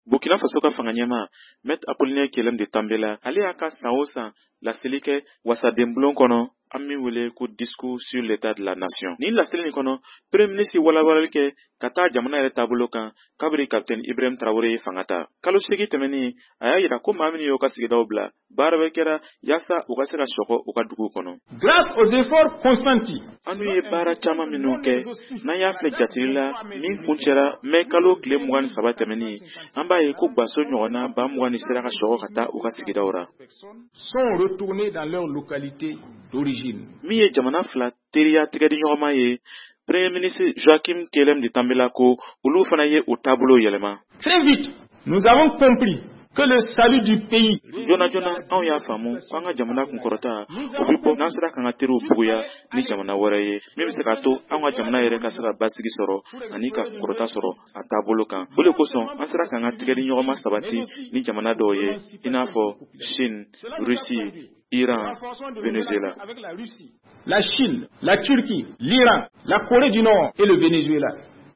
Burkina Faso ka fanga ɲɛma Maître Apollinaire Kyelem de Tambela ale y'a ka san o san laseli kɛ wasadenbulon kɔnɔ an min wele ko discours sur l'état de la nation. Ni laseli nin kɔnɔ Premier ministre walawalali kɛ ka taa jamana yɛrɛ taabolo kan kabiri Capitaine Ibrahim Traoré ye fanga ta. Kalo 8 tɛmɛnin a y'a yira ko maa minnu y'u ka sigidaw bila baara bɛ kɛra yaasa u ka se ka sɔgɔ u ka dugu kɔnɔ. Grâce aux efforts consentis, an ye baara caman minnu kɛ n'an y'a filɛ jateli la min kuncɛra mai kalo tile 23 tɛmɛnin an b'a ye ko gwaso ɲɔgɔnna 20 sera ka sɔgɔ ka taa u ka sigidaw ra. sont retournés dans leur localité d'origine. Min ye jamana fila teriya tigɛdi ɲɔgɔnma ye Premier ministre Joachim Kyelem de Tambela ko olu fana ye o taabolo yɛlɛma. Très vite, nous avons compris que le salut du pays Jona anw y'a faamu ko an ka jamana kunkɔrɔta o bɛ bɔ n'an sera k'an ka teriw buguya ni jamana wɛrɛ ye min bɛ se k'a to an ka jamana yɛrɛ ka se ka basigi sɔrɔ ani ka kunkɔrɔta sɔrɔ a taabolo kan. O de kosɔn an sera k'an ka tigɛdi ɲɔgɔnma sabati ni jamana dɔw ye i n'a fɔ Chine, Russie, Iran, Venezuela. La Chine, la Turquie, l'Iran, la Corée du Nord et le Venezuela.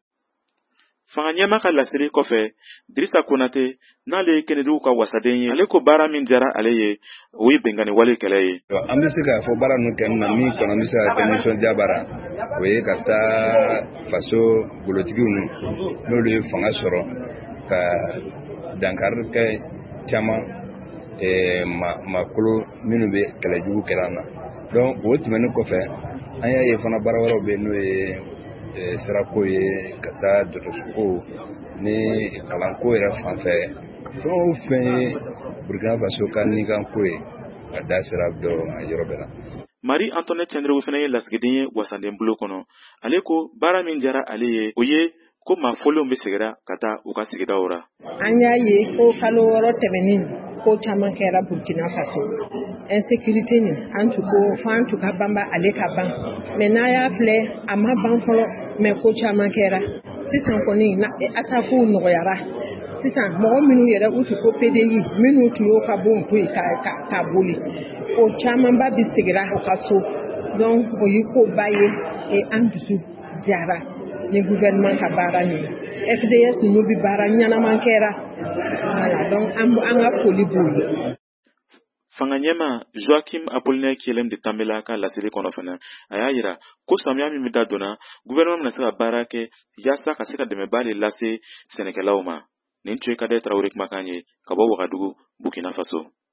Fanga ɲɛma ka laseli kɔfɛ Dirisa Konate n'ale ye Kennedy ka wasaden ye ale ko baara min diyara ale ye o ye bɛnkanni wale kɛlɛ ye. An bɛ se k'a fɔ baara ninnu kɛ na min kɔnɔ bɛ se ka kɛ nisɔndiya baara o ye ka taa faso bolotigiw n'olu ye fanga sɔrɔ ka dankari kɛ caman makolo minnu bɛ kɛlɛjugu kɛra an na. Donc o tɛmɛnen kɔfɛ an y'a ye fana baara wɛrɛw bɛ n'o ye sirako ye ka taa dɔgɔtɔrɔsoko ni kalanko yɛrɛ fanfɛ fɛn o fɛn ye Burkina Faso ka nikanko ye a da sira dɔ a yɔrɔ bɛɛ la. Marie Antoinette Sendero fana ye lasigiden ye wasandenbulo kɔnɔ ale ko baara min diyara ale ye o ye ko maa fɔlenw bɛ segira ka taa u ka sigidaw ra. An y'a ye ko kalo 6 tɛmɛnin ko caman kɛra Burkina Faso. Insécurité ni an tun ko f'an tun ka banba ale ka ban. Mais n'a y'a filɛ a ma ban fɔlɔ mais ko caman kɛra. Sisan kɔni attaque nɔgɔyara. Sisan mɔgɔ minnu yɛrɛ u tun ko PDI minnu tun y'o ka bon to yen ka boli. O camanba bi segira u ka so. Donc o ye ko ba ye an dusu jara ni gouvernement ka baara ni FDS n'u bi baara ɲɛnaman kɛra. Voilà, donc an ka foli b'u ye. Fanga ɲɛma Joachim Apollinaire Kyelem de Tambela ka laseli kɔnɔ fana a y'a yira ko samiya min bɛ da donna gouvernement bɛna se ka baara kɛ yaasa ka se ka dɛmɛba de lase sɛnɛkɛlaw ma. Nin tun ye Kade Traoré kumakan ye ka bɔ Wagadugu, Burkina Faso.